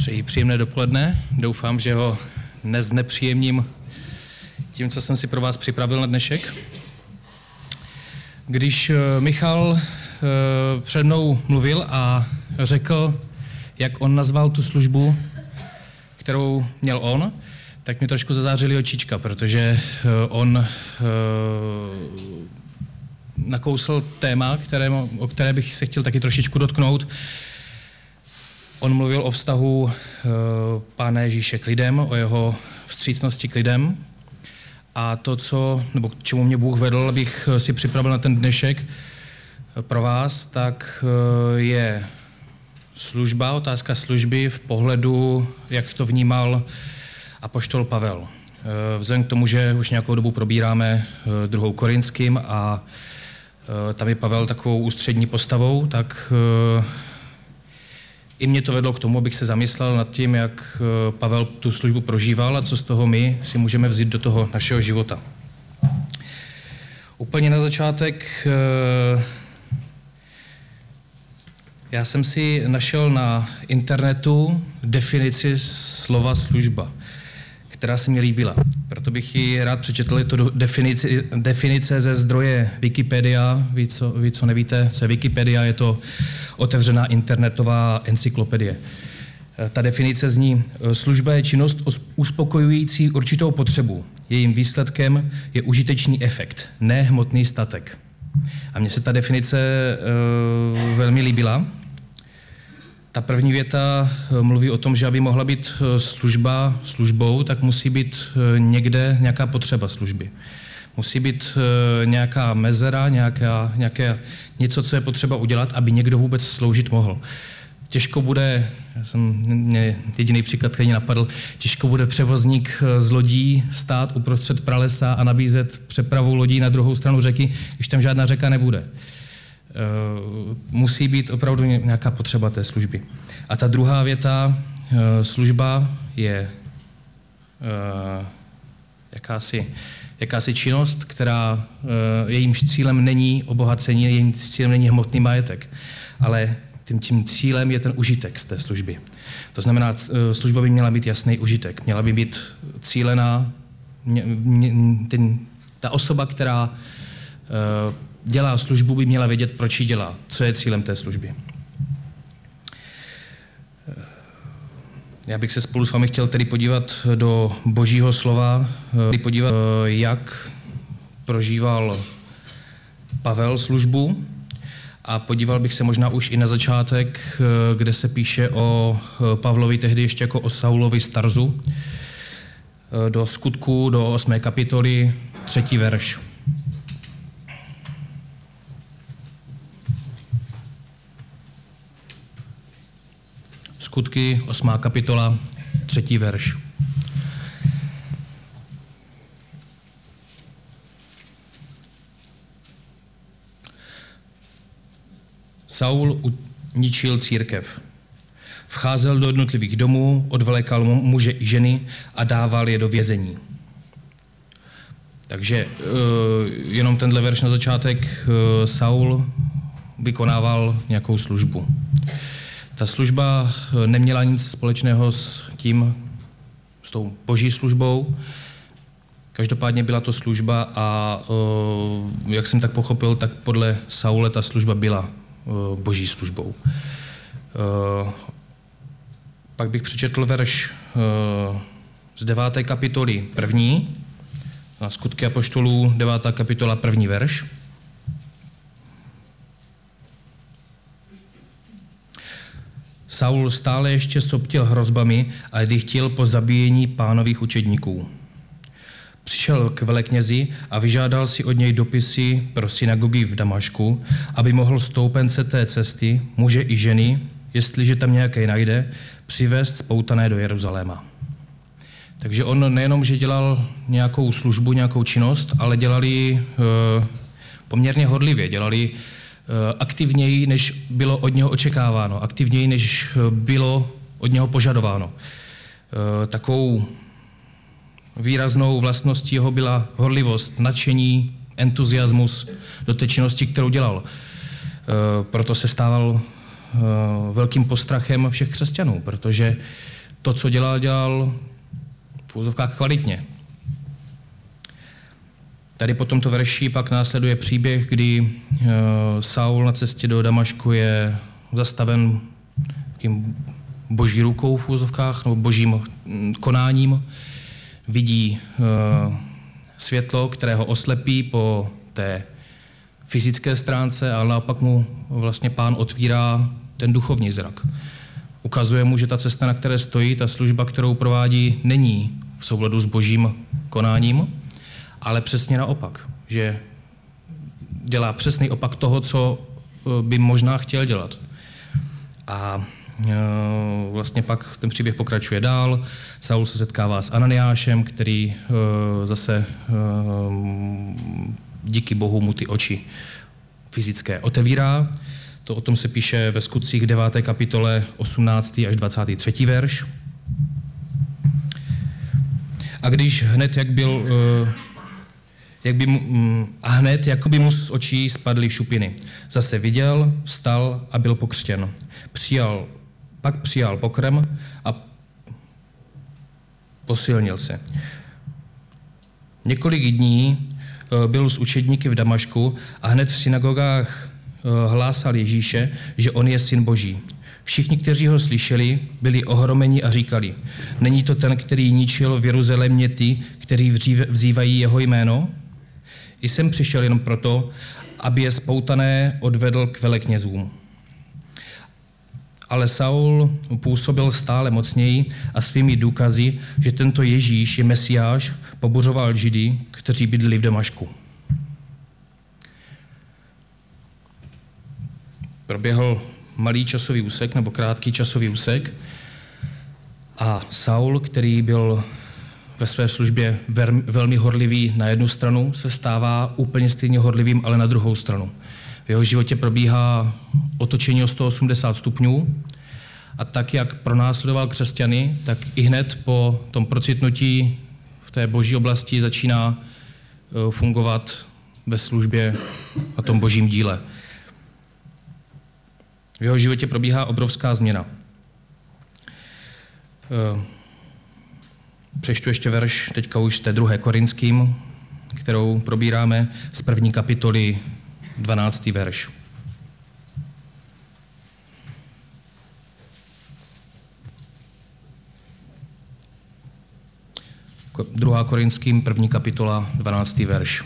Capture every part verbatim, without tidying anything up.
Přeji příjemné dopoledne. Doufám, že ho neznepříjemním tím, co jsem si pro vás připravil na dnešek. Když Michal před mnou mluvil a řekl, jak on nazval tu službu, kterou měl on, tak mi trošku zazářily očička, protože on nakousl téma, které, o které bych se chtěl taky trošičku dotknout. On mluvil o vztahu Pána Ježíše k lidem, o jeho vstřícnosti k lidem. A to, co, nebo k čemu mě Bůh vedl, abych si připravil na ten dnešek pro vás, tak je služba, otázka služby v pohledu, jak to vnímal apoštol Pavel. Vzhledem k tomu, že už nějakou dobu probíráme druhou Korinským a tam je Pavel takovou ústřední postavou, tak i mě to vedlo k tomu, abych se zamyslel nad tím, jak Pavel tu službu prožíval a co z toho my si můžeme vzít do toho našeho života. Úplně na začátek já jsem si našel na internetu definici slova služba, která se mi líbila. Proto bych ji rád přečetl. Je to definice, definice ze zdroje Wikipedia. Vy co, vy, co nevíte, co je Wikipedia, je to otevřená internetová encyklopedie. Ta definice zní: služba je činnost uspokojující určitou potřebu. Jejím výsledkem je užitečný efekt, ne hmotný statek. A mně se ta definice uh, velmi líbila. Ta první věta mluví o tom, že aby mohla být služba službou, tak musí být někde nějaká potřeba služby. Musí být nějaká mezera, nějaká, nějaké, něco, co je potřeba udělat, aby někdo vůbec sloužit mohl. Těžko bude, já jsem, mě jediný příklad, který napadl, těžko bude převozník z lodí stát uprostřed pralesa a nabízet přepravu lodí na druhou stranu řeky, když tam žádná řeka nebude. Musí být opravdu nějaká potřeba té služby. A ta druhá věta, služba je jakási, jakási činnost, která jejímž cílem není obohacení, jejím cílem není hmotný majetek, ale tím, tím cílem je ten užitek z té služby. To znamená, služba by měla být jasný užitek, měla by být cílená, mě, mě, ten, ta osoba, která dělá službu, by měla vědět, proč ji dělá, co je cílem té služby. Já bych se spolu s vámi chtěl tedy podívat do Božího slova, podívat, jak prožíval Pavel službu, a podíval bych se možná už i na začátek, kde se píše o Pavlovi, tehdy ještě jako o Saulovi z Tarzu, do Skutků, do osmé kapitoly, třetí verš. Skutky, osmá kapitola, třetí verš. Saul ničil církev. Vcházel do jednotlivých domů, odvlékal muže i ženy a dával je do vězení. Takže jenom tenhle verš na začátek. Saul vykonával nějakou službu. Ta služba neměla nic společného s tím, s tou boží službou. Každopádně byla to služba a jak jsem tak pochopil, tak podle Saule ta služba byla boží službou. Pak bych přečetl verš z deváté kapitoly první, Skutky apoštolů, devátá kapitola, první verš. Saul stále ještě soptil hrozbami a dychtil po zabíjení Pánových učedníků. Přišel k veleknězi a vyžádal si od něj dopisy pro synagogy v Damašku, aby mohl stoupence té cesty, muže i ženy, jestliže tam nějaké najde, přivést spoutané do Jeruzaléma. Takže on nejenom, že dělal nějakou službu, nějakou činnost, ale dělali e, poměrně horlivě, dělali aktivněji, než bylo od něho očekáváno, aktivněji, než bylo od něho požadováno. Takovou výraznou vlastností jeho byla horlivost, nadšení, entuziasmus do té činnosti, kterou dělal. Proto se stával velkým postrachem všech křesťanů, protože to, co dělal, dělal v úzovkách kvalitně. Tady po tomto verši pak následuje příběh, kdy Saul na cestě do Damašku je zastaven takým boží rukou v úzovkách, nebo božím konáním. Vidí světlo, které ho oslepí po té fyzické stránce, ale naopak mu vlastně Pán otvírá ten duchovní zrak. Ukazuje mu, že ta cesta, na které stojí, ta služba, kterou provádí, není v souladu s božím konáním, ale přesně naopak, že dělá přesný opak toho, co by možná chtěl dělat. A vlastně pak ten příběh pokračuje dál. Saul se setkává s Ananiášem, který zase díky Bohu mu ty oči fyzické otevírá. To o tom se píše ve Skutcích deváté kapitole osmnáctý až dvacátý třetí verš. A když hned, jak byl, jak by mu, a hned, jako by mu z očí spadly šupiny. Zase viděl, vstal a byl pokřtěn. Přijal, pak přijal pokrm a posilnil se. Několik dní byl s učedníky v Damašku a hned v synagogách hlásal Ježíše, že on je syn Boží. Všichni, kteří ho slyšeli, byli ohromeni a říkali, není to ten, který ničil v Jeruzalémě ty, kteří vzývají jeho jméno? Jsem přišel jenom proto, aby je spoutané odvedl k veleknězům. Ale Saul působil stále mocněji a svými důkazy, že tento Ježíš je Mesiáš, pobuřoval Židy, kteří bydleli v Damašku. Proběhl malý časový úsek nebo krátký časový úsek a Saul, který byl ve své službě velmi horlivý na jednu stranu, se stává úplně stejně horlivým, ale na druhou stranu. V jeho životě probíhá otočení o sto osmdesát stupňů a tak, jak pronásledoval křesťany, tak i hned po tom procitnutí v té boží oblasti začíná fungovat ve službě a tom božím díle. V jeho životě probíhá obrovská změna. Přečtu ještě verš, teďka už z té druhé Korinským, kterou probíráme z první kapitoly dvanáctý verš. druhá Korinským, první kapitola, dvanáctý verš.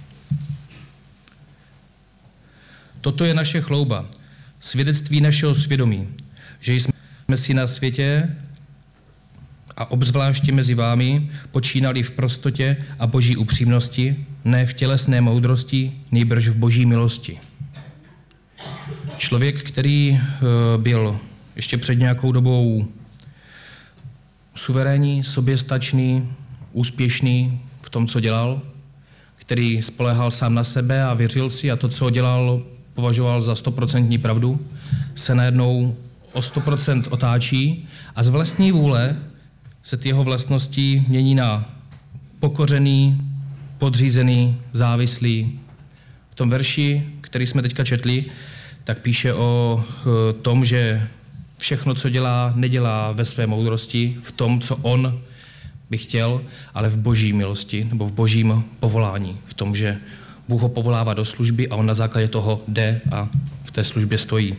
Toto je naše chlouba, svědectví našeho svědomí, že jsme si na světě a obzvláště mezi vámi počínali v prostotě a boží upřímnosti, ne v tělesné moudrosti, nýbrž v boží milosti. Člověk, který byl ještě před nějakou dobou suverénní, soběstačný, úspěšný v tom, co dělal, který spoléhal sám na sebe a věřil si a to, co dělal, považoval za stoprocentní pravdu, se najednou o sto procent otáčí a z vlastní vůle se ty jeho vlastnosti mění na pokořený, podřízený, závislý. V tom verši, který jsme teďka četli, tak píše o tom, že všechno, co dělá, nedělá ve své moudrosti, v tom, co on by chtěl, ale v boží milosti nebo v božím povolání. V tom, že Bůh ho povolává do služby a on na základě toho jde a v té službě stojí.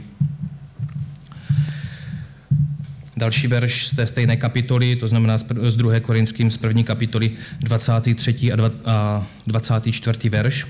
Další verš z té stejné kapitoly, to znamená z druhé Korinským, z první kapitoly dvacátý třetí a dvacátý čtvrtý verš.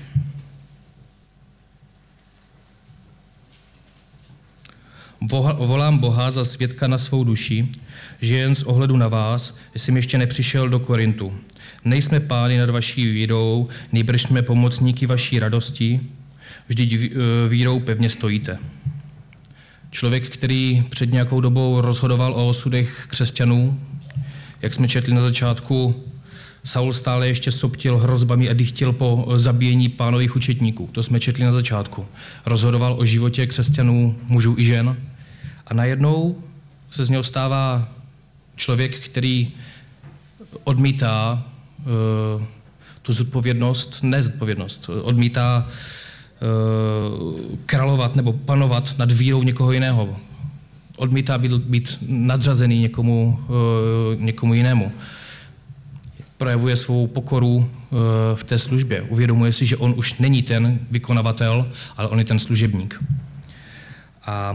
Volám Boha za svědka na svou duši, že jen z ohledu na vás jsem ještě nepřišel do Korintu. Nejsme pány nad vaší vírou, nýbrž jsme pomocníky vaší radosti, vždyť vírou pevně stojíte. Člověk, který před nějakou dobou rozhodoval o osudech křesťanů, jak jsme četli na začátku, Saul stále ještě soptil hrozbami a dychtil po zabíjení Pánových učetníků. To jsme četli na začátku. Rozhodoval o životě křesťanů, mužů i žen. A najednou se z něho stává člověk, který odmítá uh, tu zodpovědnost, ne zodpovědnost, odmítá uh, královat nebo panovat nad vírou někoho jiného. odmítá být, být nadřazený někomu, někomu jinému. Projevuje svou pokoru v té službě. Uvědomuje si, že on už není ten vykonavatel, ale on je ten služebník. A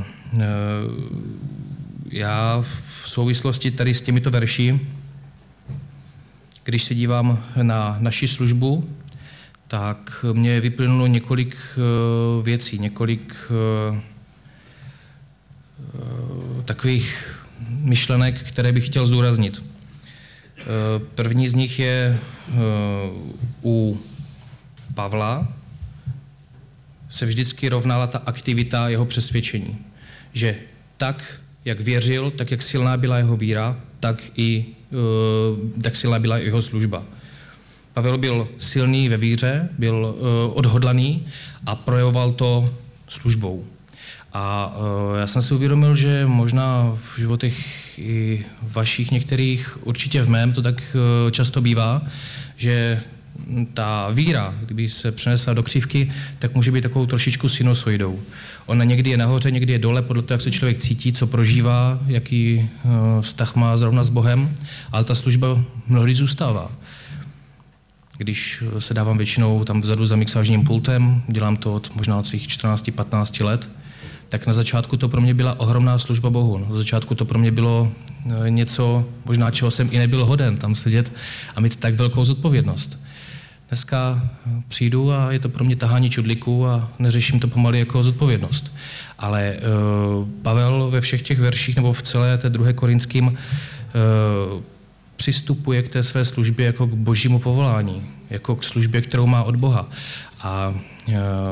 já v souvislosti tady s těmito verši, když se dívám na naši službu, tak mě vyplynulo několik věcí, několik takových myšlenek, které bych chtěl zdůraznit. První z nich je u Pavla se vždycky rovnala ta aktivita jeho přesvědčení, že tak, jak věřil, tak, jak silná byla jeho víra, tak i tak silná byla jeho služba. Pavel byl silný ve víře, byl odhodlaný a projevoval to službou. A já jsem si uvědomil, že možná v životech i vašich některých, určitě v mém to tak často bývá, že ta víra, kdyby se přenesla do křivky, tak může být takovou trošičku sinusoidou. Ona někdy je nahoře, někdy je dole, podle toho, jak se člověk cítí, co prožívá, jaký vztah má zrovna s Bohem, ale ta služba mnohdy zůstává. Když se dávám většinou tam vzadu za mixážním pultem, dělám to od možná od svých čtrnácti patnácti let, tak na začátku to pro mě byla ohromná služba Bohu. Na začátku to pro mě bylo něco, možná čeho jsem i nebyl hoden, tam sedět a mít tak velkou zodpovědnost. Dneska přijdu a je to pro mě tahání čudlíků a neřeším to pomalu jako zodpovědnost. Ale uh, Pavel ve všech těch verších nebo v celé té druhé Korinským uh, přistupuje k té své službě jako k božímu povolání, jako k službě, kterou má od Boha. A uh,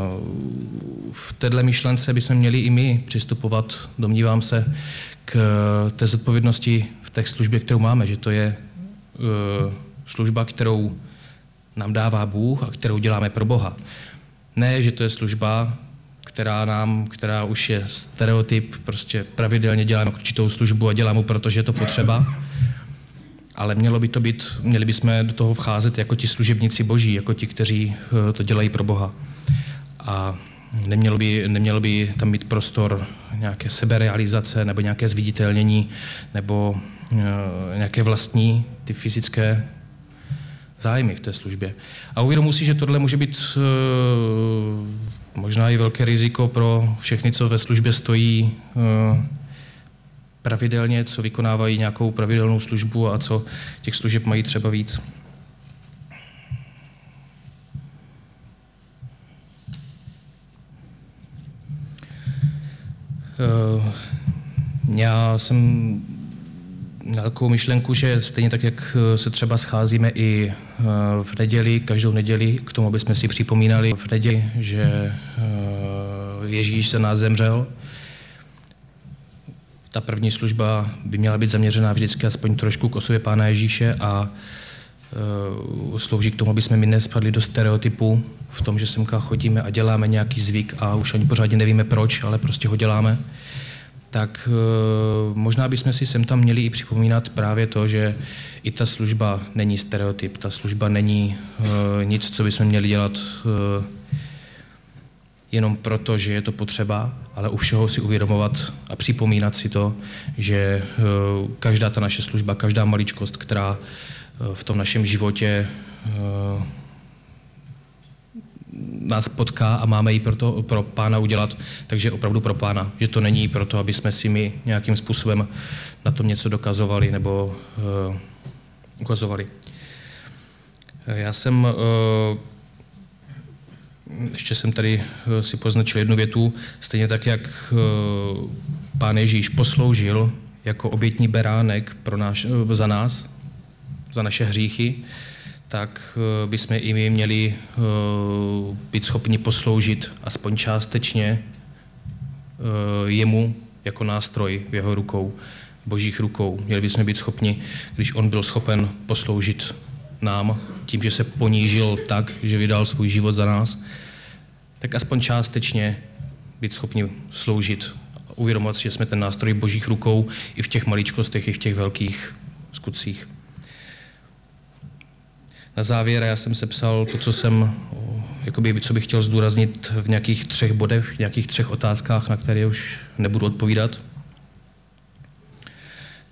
v téhle myšlence bychom měli i my přistupovat, domnívám se, k té zodpovědnosti v té službě, kterou máme, že to je uh, služba, kterou nám dává Bůh a kterou děláme pro Boha. Ne, že to je služba, která nám, která už je stereotyp, prostě pravidelně děláme určitou službu a děláme, protože je to potřeba, ale mělo by to být, měli bychom do toho vcházet jako ti služebníci boží, jako ti, kteří to dělají pro Boha. A nemělo by, nemělo by tam být prostor nějaké seberealizace nebo nějaké zviditelnění nebo nějaké vlastní, ty fyzické zájmy v té službě. A uvědomuji si, že tohle může být uh, možná i velké riziko pro všechny, co ve službě stojí uh, pravidelně, co vykonávají nějakou pravidelnou službu a co těch služeb mají třeba víc. Uh, já jsem na takovou myšlenku, že stejně tak, jak se třeba scházíme i v neděli, každou neděli, k tomu, aby jsme si připomínali v neděli, že Ježíš se nás zemřel. Ta první služba by měla být zaměřená vždycky aspoň trošku k osobě Pána Ježíše a slouží k tomu, aby jsme my nespadli do stereotypu v tom, že semka chodíme a děláme nějaký zvyk a už ani pořádně nevíme proč, ale prostě ho děláme. Tak e, možná bychom si sem tam měli i připomínat právě to, že i ta služba není stereotyp, ta služba není e, nic, co bychom měli dělat e, jenom proto, že je to potřeba, ale u všeho si uvědomovat a připomínat si to, že e, každá ta naše služba, každá maličkost, která e, v tom našem životě e, nás potká a máme ji pro, to, pro Pána udělat, takže opravdu pro Pána. Že to není proto, aby jsme si my nějakým způsobem na tom něco dokazovali nebo uh, ukazovali. Já jsem, uh, ještě jsem tady uh, si poznačil jednu větu, stejně tak, jak uh, Pán Ježíš posloužil jako obětní beránek pro náš, uh, za nás, za naše hříchy, tak bychom i my měli uh, být schopni posloužit aspoň částečně uh, jemu jako nástroj v jeho rukou, božích rukou. Měli bychom být schopni, když on byl schopen posloužit nám tím, že se ponížil tak, že vydal svůj život za nás, tak aspoň částečně být schopni sloužit. Uvědomovat si, že jsme ten nástroj božích rukou i v těch maličkostech, i v těch velkých skutcích. Na závěr já jsem sepsal to, co jsem, jakoby, co bych chtěl zdůraznit v nějakých třech bodech, v nějakých třech otázkách, na které už nebudu odpovídat.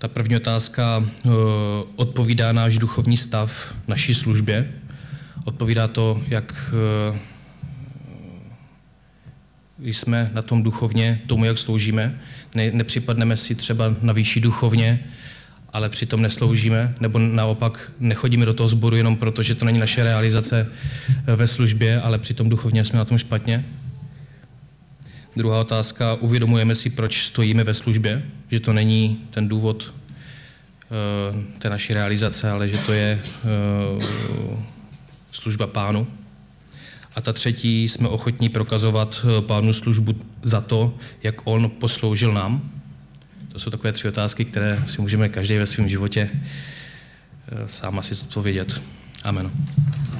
Ta první otázka, odpovídá náš duchovní stav naší službě? Odpovídá to, jak jsme na tom duchovně, tomu, jak sloužíme? Ne, nepřipadneme si třeba na výšší duchovně, ale přitom nesloužíme, nebo naopak nechodíme do toho sboru jenom proto, že to není naše realizace ve službě, ale přitom duchovně jsme na tom špatně? Druhá otázka, uvědomujeme si, proč stojíme ve službě, že to není ten důvod uh, té naší realizace, ale že to je uh, služba Pánu. A ta třetí, jsme ochotní prokazovat Pánu službu za to, jak on posloužil nám. To jsou takové tři otázky, které si můžeme každý ve svém životě uh, sám asi zodpovědět. Amen.